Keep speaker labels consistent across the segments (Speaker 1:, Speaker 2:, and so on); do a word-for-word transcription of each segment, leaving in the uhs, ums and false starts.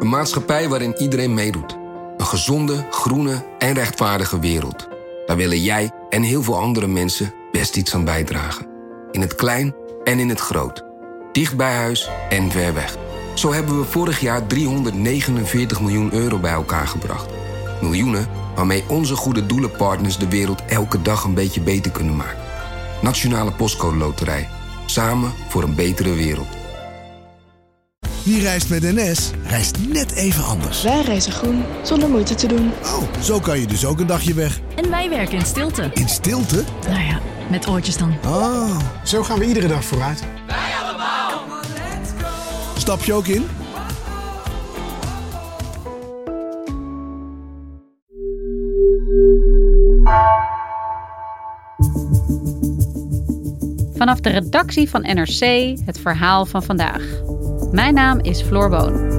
Speaker 1: Een maatschappij waarin iedereen meedoet. Een gezonde, groene en rechtvaardige wereld. Daar willen jij en heel veel andere mensen best iets aan bijdragen. In het klein en in het groot. Dicht bij huis en ver weg. Zo hebben we vorig jaar driehonderdnegenenveertig miljoen euro bij elkaar gebracht. Miljoenen waarmee onze goede doelenpartners de wereld elke dag een beetje beter kunnen maken. Nationale Postcode Loterij. Samen voor een betere wereld.
Speaker 2: Wie reist met N S, reist net even anders.
Speaker 3: Wij reizen groen, zonder moeite te doen.
Speaker 2: Oh, zo kan je dus ook een dagje weg.
Speaker 4: En wij werken in stilte.
Speaker 2: In stilte?
Speaker 4: Nou ja, met oortjes dan.
Speaker 2: Oh.
Speaker 5: Zo gaan we iedere dag vooruit.
Speaker 6: Wij allemaal.
Speaker 2: Stap je ook in?
Speaker 7: Vanaf de redactie van N R C het verhaal van vandaag. Mijn naam is Floor Boon.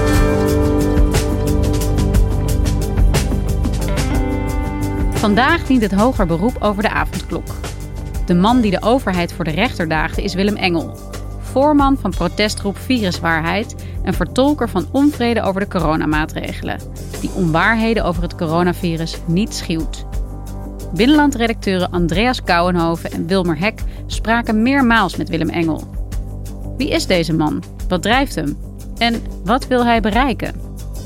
Speaker 7: Vandaag dient het hoger beroep over de avondklok. De man die de overheid voor de rechter daagde is Willem Engel. Voorman van protestgroep Viruswaarheid en vertolker van onvrede over de coronamaatregelen. Die onwaarheden over het coronavirus niet schuwt. Binnenlandredacteuren Andreas Kouwenhoven en Wilmer Hek spraken meermaals met Willem Engel. Wie is deze man? Wat drijft hem? En wat wil hij bereiken?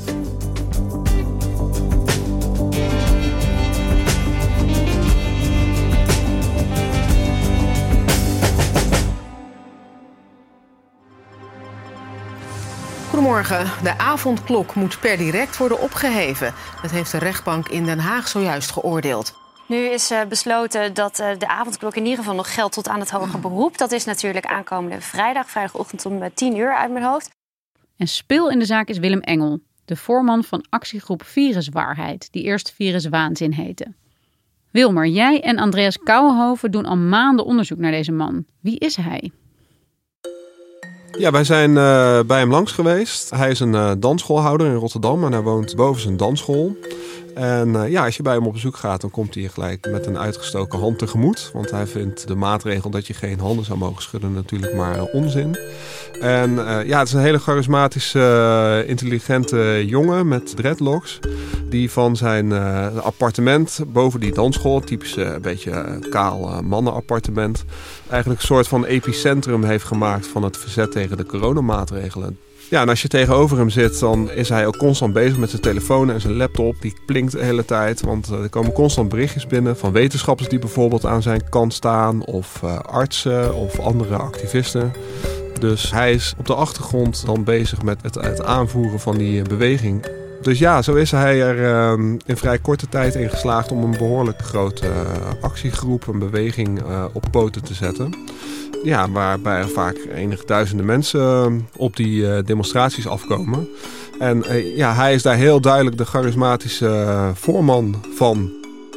Speaker 8: Goedemorgen. De avondklok moet per direct worden opgeheven. Dat heeft de rechtbank in Den Haag zojuist geoordeeld.
Speaker 9: Nu is uh, besloten dat uh, de avondklok in ieder geval nog geldt tot aan het hoger beroep. Dat is natuurlijk aankomende vrijdag, vrijdagochtend om tien uur uit mijn hoofd.
Speaker 7: En speel in de zaak is Willem Engel, de voorman van actiegroep Viruswaarheid, die eerst Viruswaanzin heette. Wilmer, jij en Andreas Kouwenhoven doen al maanden onderzoek naar deze man. Wie is hij?
Speaker 10: Ja, wij zijn uh, bij hem langs geweest. Hij is een uh, dansschoolhouder in Rotterdam en hij woont boven zijn dansschool. En uh, ja, als je bij hem op bezoek gaat, dan komt hij je gelijk met een uitgestoken hand tegemoet. Want hij vindt de maatregel dat je geen handen zou mogen schudden natuurlijk maar uh, onzin. En uh, ja, het is een hele charismatische, uh, intelligente jongen met dreadlocks. Die van zijn uh, appartement boven die dansschool, typisch uh, een beetje uh, kaal uh, mannenappartement, eigenlijk een soort van epicentrum heeft gemaakt van het verzet tegen de coronamaatregelen. Ja, en als je tegenover hem zit, dan is hij ook constant bezig met zijn telefoon en zijn laptop. Die blinkt de hele tijd, want er komen constant berichtjes binnen van wetenschappers die bijvoorbeeld aan zijn kant staan, of uh, artsen of andere activisten. Dus hij is op de achtergrond dan bezig met het, het aanvoeren van die beweging. Dus ja, zo is hij er uh, in vrij korte tijd in geslaagd om een behoorlijk grote uh, actiegroep, een beweging uh, op poten te zetten. Ja, waarbij er vaak enige duizenden mensen op die uh, demonstraties afkomen. En uh, ja, hij is daar heel duidelijk de charismatische uh, voorman van.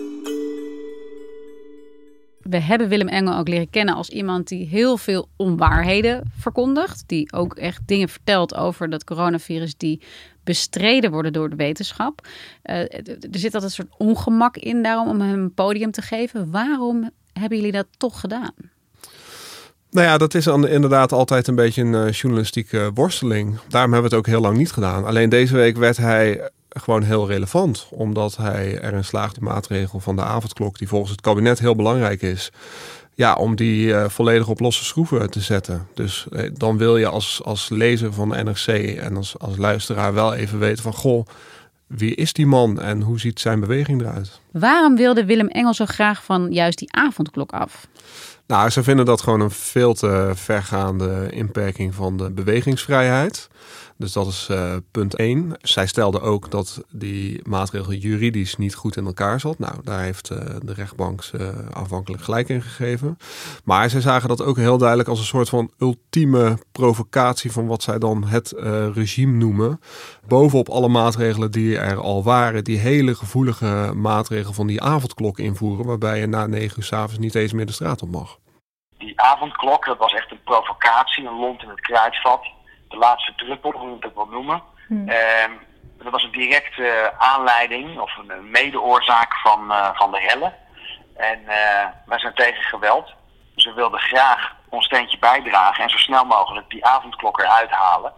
Speaker 7: We hebben Willem Engel ook leren kennen als iemand die heel veel onwaarheden verkondigt. Die ook echt dingen vertelt over dat coronavirus die bestreden worden door de wetenschap. Uh, er zit altijd een soort ongemak in daarom om hem een podium te geven. Waarom hebben jullie dat toch gedaan?
Speaker 10: Nou ja, dat is dan inderdaad altijd een beetje een uh, journalistieke worsteling. Daarom hebben we het ook heel lang niet gedaan. Alleen deze week werd hij gewoon heel relevant. Omdat hij erin slaagt de maatregel van de avondklok, die volgens het kabinet heel belangrijk is, ja, om die uh, volledig op losse schroeven te zetten. Dus eh, dan wil je als, als lezer van N R C en als, als luisteraar wel even weten van, goh, wie is die man en hoe ziet zijn beweging eruit?
Speaker 7: Waarom wilde Willem Engel zo graag van juist die avondklok af?
Speaker 10: Nou, ze vinden dat gewoon een veel te vergaande inperking van de bewegingsvrijheid. Dus dat is uh, punt één. Zij stelden ook dat die maatregel juridisch niet goed in elkaar zat. Nou, daar heeft uh, de rechtbank uh, aanvankelijk gelijk in gegeven. Maar zij zagen dat ook heel duidelijk als een soort van ultieme provocatie van wat zij dan het uh, regime noemen. Bovenop alle maatregelen die er al waren, die hele gevoelige maatregel van die avondklok invoeren, waarbij je na negen uur 's avonds niet eens meer de straat op mag.
Speaker 11: Die avondklok, dat was echt een provocatie, een lont in het kruidvat. De laatste druppel, hoe je het ook wel noemen. Hmm. Uh, dat was een directe uh, aanleiding of een medeoorzaak van, uh, van de rellen. En uh, wij zijn tegen geweld. Dus we wilden graag ons steentje bijdragen en zo snel mogelijk die avondklok eruit halen.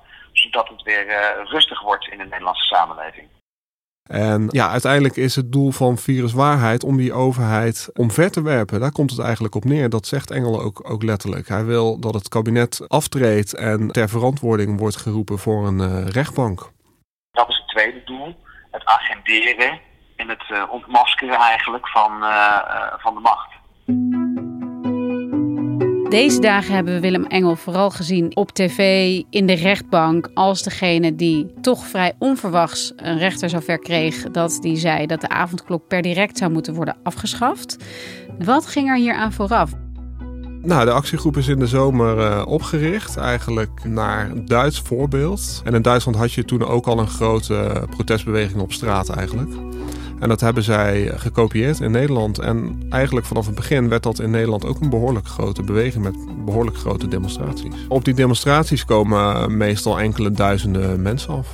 Speaker 11: zodat het weer uh, rustig wordt in de Nederlandse samenleving.
Speaker 10: En ja, uiteindelijk is het doel van viruswaarheid om die overheid omver te werpen. Daar komt het eigenlijk op neer. Dat zegt Engel ook, ook letterlijk. Hij wil dat het kabinet aftreedt en ter verantwoording wordt geroepen voor een uh, rechtbank.
Speaker 11: Dat is het tweede doel. Het agenderen en het uh, ontmaskeren eigenlijk van, uh, uh, van de macht.
Speaker 7: Deze dagen hebben we Willem Engel vooral gezien op tv, in de rechtbank, als degene die toch vrij onverwachts een rechter zover kreeg dat die zei dat de avondklok per direct zou moeten worden afgeschaft. Wat ging er hier aan vooraf?
Speaker 10: Nou, de actiegroep is in de zomer uh, opgericht, eigenlijk naar een Duits voorbeeld. En in Duitsland had je toen ook al een grote protestbeweging op straat eigenlijk. En dat hebben zij gekopieerd in Nederland. En eigenlijk vanaf het begin werd dat in Nederland ook een behoorlijk grote beweging met behoorlijk grote demonstraties. Op die demonstraties komen meestal enkele duizenden mensen af.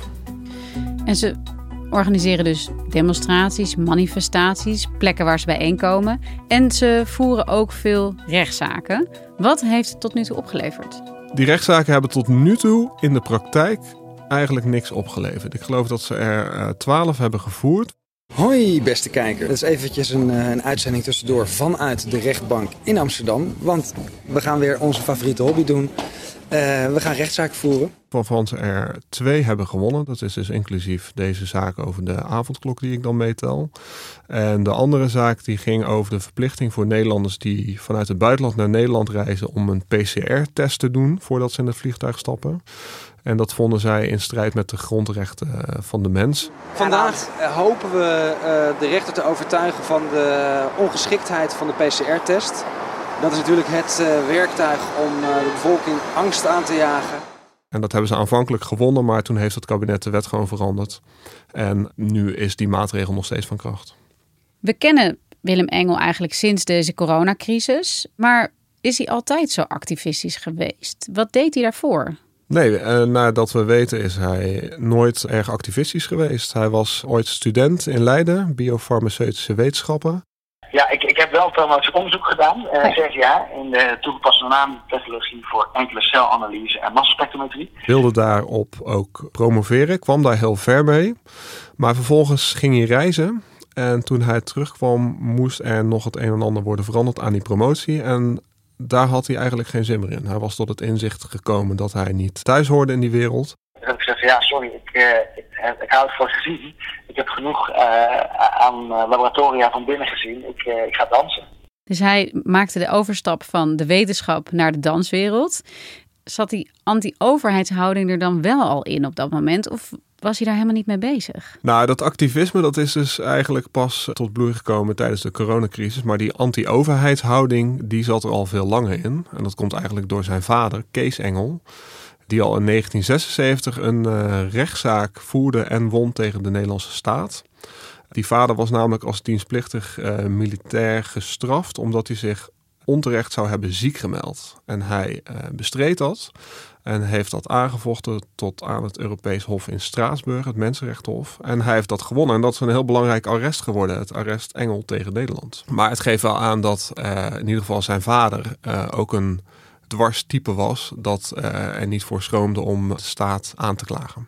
Speaker 7: En ze organiseren dus demonstraties, manifestaties, plekken waar ze bijeenkomen. En ze voeren ook veel rechtszaken. Wat heeft het tot nu toe opgeleverd?
Speaker 10: Die rechtszaken hebben tot nu toe in de praktijk eigenlijk niks opgeleverd. Ik geloof dat ze er twaalf hebben gevoerd.
Speaker 6: Hoi beste kijker, dit is eventjes een, een uitzending tussendoor vanuit de rechtbank in Amsterdam. Want we gaan weer onze favoriete hobby doen. Uh, we gaan rechtszaken voeren.
Speaker 10: Waarvan ze er twee hebben gewonnen. Dat is dus inclusief deze zaak over de avondklok die ik dan meetel. En de andere zaak die ging over de verplichting voor Nederlanders die vanuit het buitenland naar Nederland reizen om een P C R-test te doen voordat ze in het vliegtuig stappen. En dat vonden zij in strijd met de grondrechten van de mens.
Speaker 6: Vandaag hopen we uh, de rechter te overtuigen van de ongeschiktheid van de P C R-test. Dat is natuurlijk het uh, werktuig om uh, de bevolking angst aan te jagen.
Speaker 10: En dat hebben ze aanvankelijk gewonnen, maar toen heeft het kabinet de wet gewoon veranderd. En nu is die maatregel nog steeds van kracht.
Speaker 7: We kennen Willem Engel eigenlijk sinds deze coronacrisis. Maar is hij altijd zo activistisch geweest? Wat deed hij daarvoor?
Speaker 10: Nee, eh, nadat we weten is hij nooit erg activistisch geweest. Hij was ooit student in Leiden, biofarmaceutische wetenschappen.
Speaker 11: Ja, ik, ik heb wel trouwens onderzoek gedaan, uh, zes jaar, in de toegepaste naamtechnologie voor enkele celanalyse en massaspectrometrie.
Speaker 10: Wilde daarop ook promoveren, kwam daar heel ver mee. Maar vervolgens ging hij reizen. En toen hij terugkwam, moest er nog het een en ander worden veranderd aan die promotie. En daar had hij eigenlijk geen zin meer in. Hij was tot het inzicht gekomen dat hij niet thuis hoorde in die wereld.
Speaker 11: Toen heb ik gezegd, ja sorry, ik, uh, ik, ik hou het voor gezien. Ik heb genoeg uh, aan laboratoria van binnen gezien. Ik, uh, ik ga dansen.
Speaker 7: Dus hij maakte de overstap van de wetenschap naar de danswereld. Zat die anti-overheidshouding er dan wel al in op dat moment? Of was hij daar helemaal niet mee bezig?
Speaker 10: Nou, dat activisme dat is dus eigenlijk pas tot bloei gekomen tijdens de coronacrisis. Maar die anti-overheidshouding die zat er al veel langer in. En dat komt eigenlijk door zijn vader, Kees Engel. Die al in negentien zesenzeventig een uh, rechtszaak voerde en won tegen de Nederlandse staat. Die vader was namelijk als dienstplichtig uh, militair gestraft omdat hij zich onterecht zou hebben ziek gemeld. En hij uh, bestreed dat en heeft dat aangevochten tot aan het Europees Hof in Straatsburg, het Mensenrechtenhof. En hij heeft dat gewonnen en dat is een heel belangrijk arrest geworden, het arrest Engel tegen Nederland. Maar het geeft wel aan dat uh, in ieder geval zijn vader uh, ook een dwarstype was dat uh, er niet voor schroomde om de staat aan te klagen.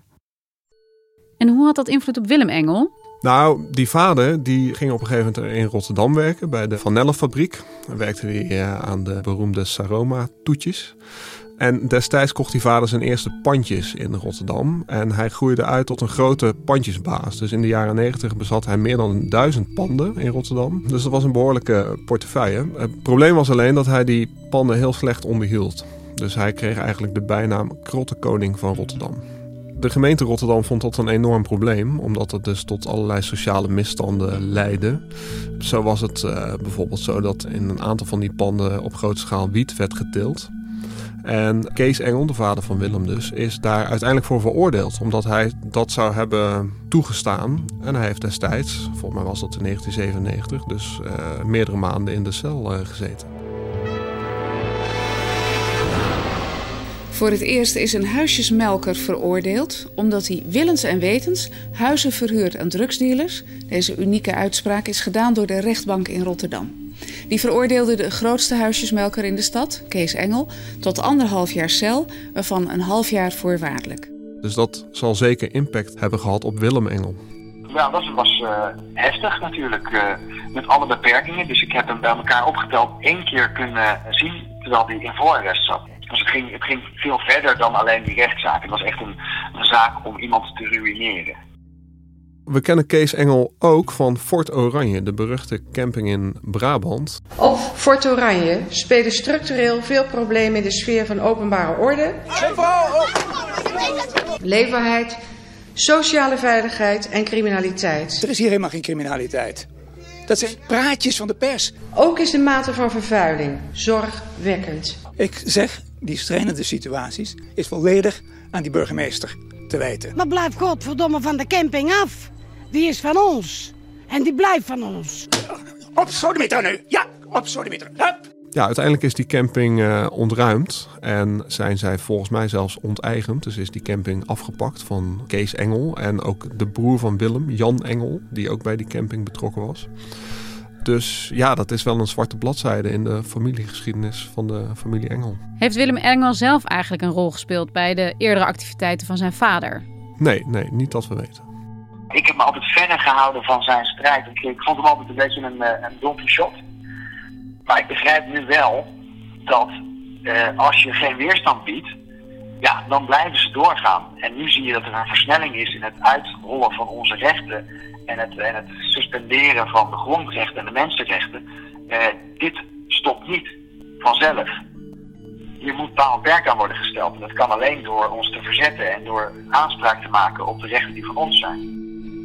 Speaker 7: En hoe had dat invloed op Willem Engel?
Speaker 10: Nou, die vader die ging op een gegeven moment in Rotterdam werken bij de Van Nelle fabriek. Dan werkte hij uh, aan de beroemde Saroma-toetjes. En destijds kocht die vader zijn eerste pandjes in Rotterdam. En hij groeide uit tot een grote pandjesbaas. Dus in de jaren negentig bezat hij meer dan duizend panden in Rotterdam. Dus dat was een behoorlijke portefeuille. Het probleem was alleen dat hij die panden heel slecht onderhield. Dus hij kreeg eigenlijk de bijnaam Krottenkoning van Rotterdam. De gemeente Rotterdam vond dat een enorm probleem, omdat het dus tot allerlei sociale misstanden leidde. Zo was het uh, bijvoorbeeld zo dat in een aantal van die panden op grote schaal wiet werd geteeld. En Kees Engel, de vader van Willem dus, is daar uiteindelijk voor veroordeeld, omdat hij dat zou hebben toegestaan. En hij heeft destijds, volgens mij was dat in negentien zevenennegentig, dus uh, meerdere maanden in de cel uh, gezeten.
Speaker 12: Voor het eerst is een huisjesmelker veroordeeld omdat hij willens en wetens huizen verhuurt aan drugsdealers. Deze unieke uitspraak is gedaan door de rechtbank in Rotterdam. Die veroordeelde de grootste huisjesmelker in de stad, Kees Engel, tot anderhalf jaar cel, waarvan een half jaar voorwaardelijk.
Speaker 10: Dus dat zal zeker impact hebben gehad op Willem Engel.
Speaker 11: Ja, dat was uh, heftig natuurlijk, uh, met alle beperkingen. Dus ik heb hem bij elkaar opgeteld één keer kunnen zien terwijl hij in voorarrest zat. Dus het ging, het ging veel verder dan alleen die rechtszaak. Het was echt een, een zaak om iemand te ruïneren.
Speaker 10: We kennen Kees Engel ook van Fort Oranje, de beruchte camping in Brabant.
Speaker 13: Op Fort Oranje spelen structureel veel problemen in de sfeer van openbare orde, leefbaarheid, sociale veiligheid en criminaliteit.
Speaker 14: Er is hier helemaal geen criminaliteit. Dat zijn praatjes van de pers.
Speaker 13: Ook is de mate van vervuiling zorgwekkend.
Speaker 14: Ik zeg, die schrijnende situaties is volledig aan die burgemeester te wijten.
Speaker 15: Maar blijf godverdomme van de camping af. Die is van ons. En die blijft van ons.
Speaker 14: Op sodemieter nu. Ja, op sodemieter. Hup.
Speaker 10: Ja, uiteindelijk is die camping uh, ontruimd en zijn zij volgens mij zelfs onteigend. Dus is die camping afgepakt van Kees Engel en ook de broer van Willem, Jan Engel, die ook bij die camping betrokken was. Dus ja, dat is wel een zwarte bladzijde in de familiegeschiedenis van de familie Engel.
Speaker 7: Heeft Willem Engel zelf eigenlijk een rol gespeeld bij de eerdere activiteiten van zijn vader?
Speaker 10: Nee, nee, niet dat we weten.
Speaker 11: Ik heb me altijd verder gehouden van zijn strijd. Ik vond hem altijd een beetje een, een Don Quixote. Maar ik begrijp nu wel dat uh, als je geen weerstand biedt, ja, dan blijven ze doorgaan. En nu zie je dat er een versnelling is in het uitrollen van onze rechten en het, en het suspenderen van de grondrechten en de mensenrechten. Uh, dit stopt niet vanzelf. Hier moet paal en perk aan worden gesteld. En dat kan alleen door ons te verzetten en door aanspraak te maken op de rechten die van ons zijn.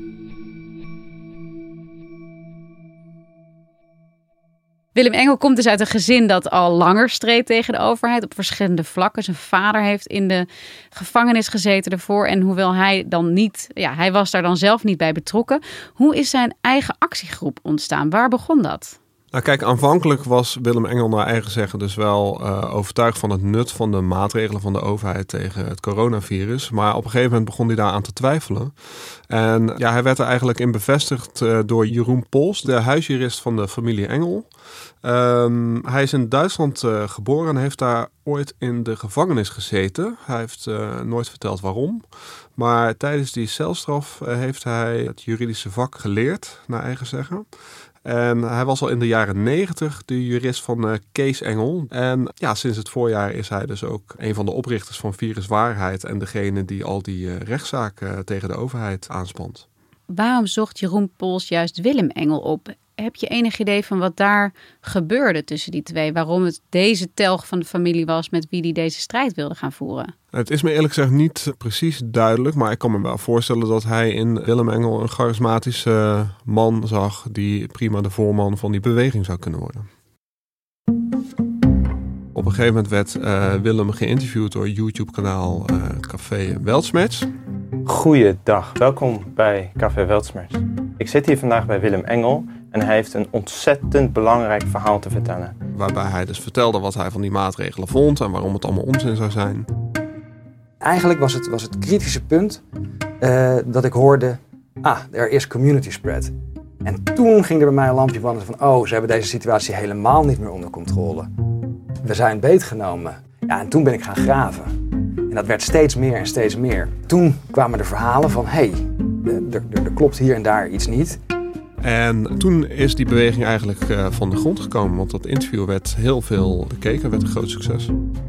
Speaker 7: Willem Engel komt dus uit een gezin dat al langer streed tegen de overheid op verschillende vlakken. Zijn vader heeft in de gevangenis gezeten ervoor. En hoewel hij dan niet, ja, hij was daar dan zelf niet bij betrokken. Hoe is zijn eigen actiegroep ontstaan? Waar begon dat?
Speaker 10: Nou kijk, aanvankelijk was Willem Engel naar eigen zeggen dus wel uh, overtuigd van het nut van de maatregelen van de overheid tegen het coronavirus. Maar op een gegeven moment begon hij daaraan te twijfelen. En ja, hij werd er eigenlijk in bevestigd uh, door Jeroen Pols, de huisjurist van de familie Engel. Um, hij is in Duitsland uh, geboren en heeft daar ooit in de gevangenis gezeten. Hij heeft uh, nooit verteld waarom. Maar tijdens die celstraf uh, heeft hij het juridische vak geleerd, naar eigen zeggen. En hij was al in de jaren negentig de jurist van uh, Kees Engel. En ja, sinds het voorjaar is hij dus ook een van de oprichters van Viruswaarheid en degene die al die uh, rechtszaken uh, tegen de overheid aanspant.
Speaker 7: Waarom zocht Jeroen Pols juist Willem Engel op? Heb je enig idee van wat daar gebeurde tussen die twee? Waarom het deze telg van de familie was met wie die deze strijd wilde gaan voeren?
Speaker 10: Het is me eerlijk gezegd niet precies duidelijk, maar ik kan me wel voorstellen dat hij in Willem Engel een charismatische man zag die prima de voorman van die beweging zou kunnen worden. Op een gegeven moment werd uh, Willem geïnterviewd door YouTube-kanaal uh, Café Weltschmerz.
Speaker 16: Goeiedag, welkom bij Café Weltschmerz. Ik zit hier vandaag bij Willem Engel en hij heeft een ontzettend belangrijk verhaal te vertellen.
Speaker 10: Waarbij hij dus vertelde wat hij van die maatregelen vond en waarom het allemaal onzin zou zijn.
Speaker 17: Eigenlijk was het, was het kritische punt uh, dat ik hoorde, ah, er is community spread. En toen ging er bij mij een lampje branden van, oh, ze hebben deze situatie helemaal niet meer onder controle. We zijn beetgenomen. Ja, en toen ben ik gaan graven. En dat werd steeds meer en steeds meer. Toen kwamen de verhalen van, hé, hey, er, er, er klopt hier en daar iets niet.
Speaker 10: En toen is die beweging eigenlijk uh, van de grond gekomen, want dat interview werd heel veel bekeken, werd een groot succes.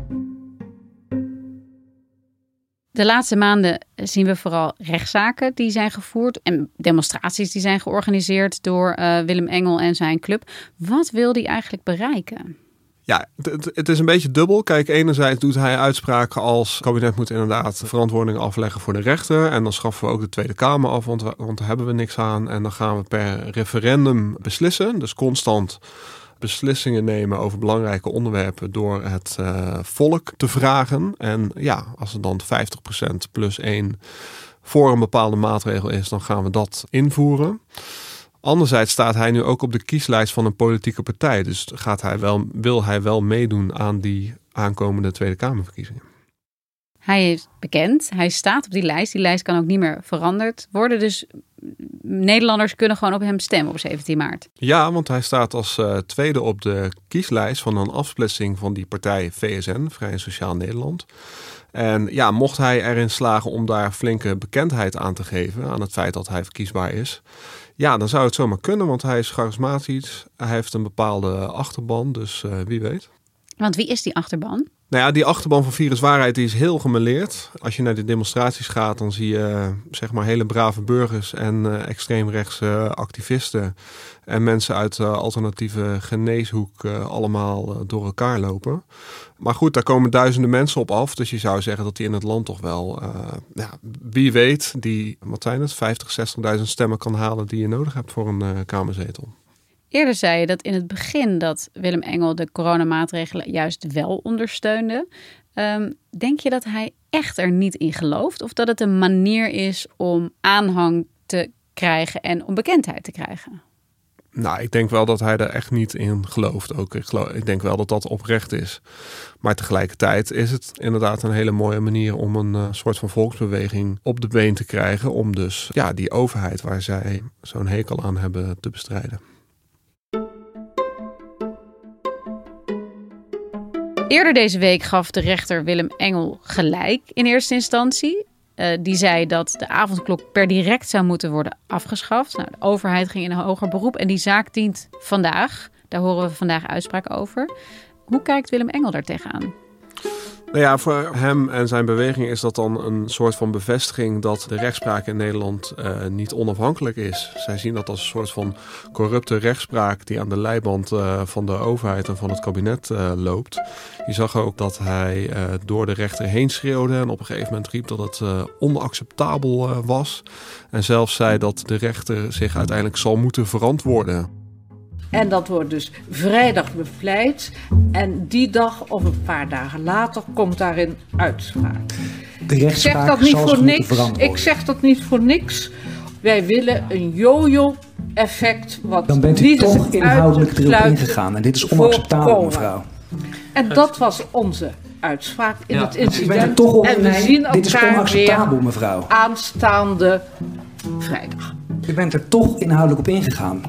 Speaker 7: De laatste maanden zien we vooral rechtszaken die zijn gevoerd en demonstraties die zijn georganiseerd door uh, Willem Engel en zijn club. Wat wil hij eigenlijk bereiken?
Speaker 10: Ja, het, het is een beetje dubbel. Kijk, enerzijds doet hij uitspraken als het kabinet moet inderdaad verantwoording afleggen voor de rechter. En dan schaffen we ook de Tweede Kamer af, want, we, want daar hebben we niks aan. En dan gaan we per referendum beslissen. Dus constant beslissingen nemen over belangrijke onderwerpen door het uh, volk te vragen. En ja, als er dan vijftig procent plus één voor een bepaalde maatregel is, dan gaan we dat invoeren. Anderzijds staat hij nu ook op de kieslijst van een politieke partij. Dus gaat hij wel, wil hij wel meedoen aan die aankomende Tweede Kamerverkiezingen.
Speaker 7: Hij is bekend, hij staat op die lijst. Die lijst kan ook niet meer veranderd worden. Dus Nederlanders kunnen gewoon op hem stemmen op zeventien maart.
Speaker 10: Ja, want hij staat als uh, tweede op de kieslijst van een afsplitsing van die partij V S N, Vrij en Sociaal Nederland. En ja, mocht hij erin slagen om daar flinke bekendheid aan te geven, aan het feit dat hij verkiesbaar is, ja, dan zou het zomaar kunnen, want hij is charismatisch. Hij heeft een bepaalde achterban, dus uh, wie weet.
Speaker 7: Want wie is die achterban?
Speaker 10: Nou ja, die achterban van Viruswaarheid die is heel gemêleerd. Als je naar de demonstraties gaat, dan zie je zeg maar hele brave burgers en uh, extreemrechtse activisten en mensen uit de uh, alternatieve geneeshoek uh, allemaal uh, door elkaar lopen. Maar goed, daar komen duizenden mensen op af. Dus je zou zeggen dat die in het land toch wel, uh, ja, wie weet, die, wat zijn het, vijftig, zestigduizend stemmen kan halen die je nodig hebt voor een uh, kamerzetel.
Speaker 7: Eerder zei je dat in het begin dat Willem Engel de coronamaatregelen juist wel ondersteunde. Um, denk je dat hij echt er niet in gelooft? Of dat het een manier is om aanhang te krijgen en om bekendheid te krijgen?
Speaker 10: Nou, ik denk wel dat hij er echt niet in gelooft. Ook, ik, geloof, ik denk wel dat dat oprecht is. Maar tegelijkertijd is het inderdaad een hele mooie manier om een uh, soort van volksbeweging op de been te krijgen. Om dus ja, die overheid waar zij zo'n hekel aan hebben te bestrijden.
Speaker 7: Eerder deze week gaf de rechter Willem Engel gelijk in eerste instantie. Uh, die zei dat de avondklok per direct zou moeten worden afgeschaft. Nou, de overheid ging in een hoger beroep en die zaak dient vandaag. Daar horen we vandaag uitspraak over. Hoe kijkt Willem Engel daar tegenaan?
Speaker 10: Nou ja, voor hem en zijn beweging is dat dan een soort van bevestiging dat de rechtspraak in Nederland uh, niet onafhankelijk is. Zij zien dat als een soort van corrupte rechtspraak die aan de leiband uh, van de overheid en van het kabinet uh, loopt. Je zag ook dat hij uh, door de rechter heen schreeuwde en op een gegeven moment riep dat het uh, onacceptabel uh, was. En zelfs zei dat de rechter zich uiteindelijk zal moeten verantwoorden.
Speaker 18: En dat wordt dus vrijdag bepleit. En die dag of een paar dagen later komt daarin uitspraak.
Speaker 17: De rechtspraak
Speaker 18: ik zeg dat niet
Speaker 17: zal
Speaker 18: voor niks.
Speaker 17: verantwoorden.
Speaker 18: Ik zeg dat niet voor niks. Wij willen een yo-yo-effect. Wat
Speaker 17: Dan bent u
Speaker 18: niet
Speaker 17: toch inhoudelijk erop ingegaan. En dit is onacceptabel, mevrouw.
Speaker 18: En dat was onze uitspraak in
Speaker 17: ja.
Speaker 18: het incident.
Speaker 17: U bent er toch op,
Speaker 18: en we
Speaker 17: nee,
Speaker 18: zien
Speaker 17: dit is onacceptabel, mevrouw.
Speaker 18: Aanstaande vrijdag.
Speaker 17: U bent er toch inhoudelijk op ingegaan.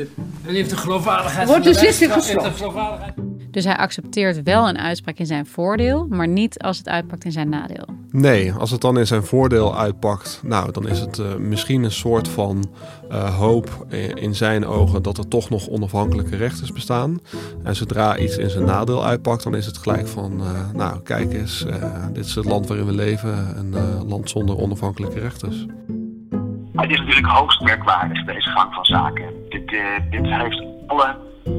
Speaker 19: En heeft de geloofwaardigheid.
Speaker 18: Wordt de zitting gesloten.
Speaker 7: Dus hij accepteert wel een uitspraak in zijn voordeel, maar niet als het uitpakt in zijn nadeel.
Speaker 10: Nee, als het dan in zijn voordeel uitpakt, nou, dan is het uh, misschien een soort van uh, hoop in zijn ogen dat er toch nog onafhankelijke rechters bestaan. En zodra iets in zijn nadeel uitpakt, dan is het gelijk van, uh, nou, kijk eens, uh, dit is het land waarin we leven, een uh, land zonder onafhankelijke rechters.
Speaker 11: Het is natuurlijk hoogst merkwaardig, deze gang van zaken. Dit, uh, dit heeft alle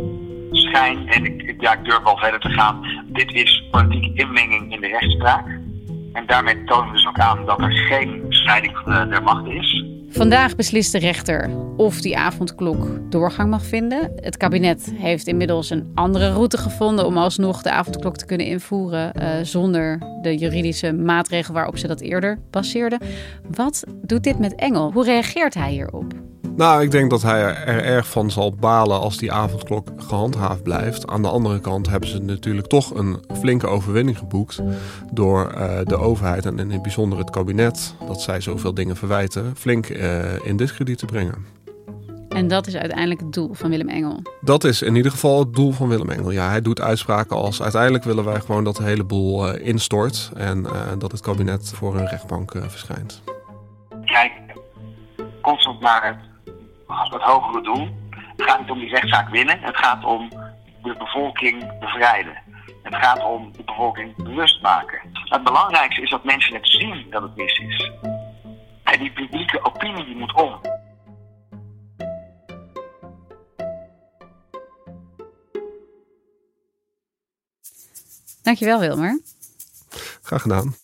Speaker 11: schijn, en ik, ja, ik durf wel verder te gaan, dit is politieke inmenging in de rechtspraak. En daarmee tonen we dus ook aan dat er geen scheiding uh, der machten is.
Speaker 7: Vandaag beslist de rechter of die avondklok doorgang mag vinden. Het kabinet heeft inmiddels een andere route gevonden om alsnog de avondklok te kunnen invoeren uh, zonder de juridische maatregel waarop ze dat eerder baseerden. Wat doet dit met Engel? Hoe reageert hij hierop?
Speaker 10: Nou, ik denk dat hij er erg van zal balen als die avondklok gehandhaafd blijft. Aan de andere kant hebben ze natuurlijk toch een flinke overwinning geboekt door uh, de overheid en in het bijzonder het kabinet, dat zij zoveel dingen verwijten, flink uh, in diskrediet te brengen.
Speaker 7: En dat is uiteindelijk het doel van Willem Engel?
Speaker 10: Dat is in ieder geval het doel van Willem Engel. Ja, hij doet uitspraken als uiteindelijk willen wij gewoon dat de hele boel uh, instort en uh, dat het kabinet voor een rechtbank uh, verschijnt.
Speaker 11: Kijk, constant naar het het hogere doel. Het gaat niet om die rechtszaak winnen. Het gaat om de bevolking bevrijden. Het gaat om de bevolking bewust maken. Het belangrijkste is dat mensen het zien dat het mis is. En die publieke opinie die moet om.
Speaker 7: Dankjewel, Wilmer.
Speaker 10: Graag gedaan.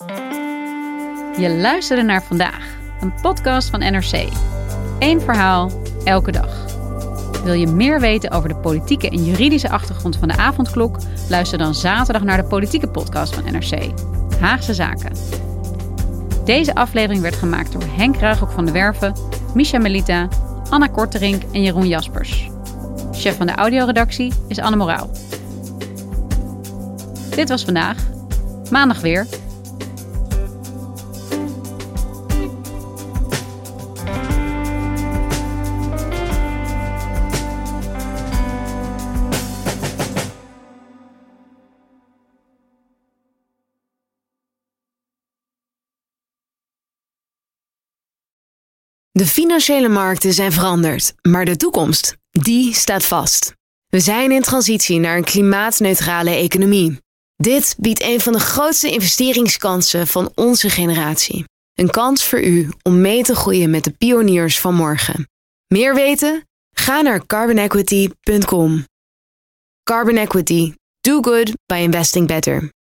Speaker 7: Je luisterde naar Vandaag, een podcast van N R C. Eén verhaal, elke dag. Wil je meer weten over de politieke en juridische achtergrond van de avondklok? Luister dan zaterdag naar de politieke podcast van N R C, Haagse Zaken. Deze aflevering werd gemaakt door Henk Ruigrok van de Werven, Misha Melita, Anna Korterink en Jeroen Jaspers. Chef van de audioredactie is Anne Moraal. Dit was Vandaag. Maandag weer.
Speaker 20: De financiële markten zijn veranderd, maar de toekomst, die staat vast. We zijn in transitie naar een klimaatneutrale economie. Dit biedt een van de grootste investeringskansen van onze generatie. Een kans voor u om mee te groeien met de pioniers van morgen. Meer weten? Ga naar carbon equity punt com. Carbon Equity. Do good by investing better.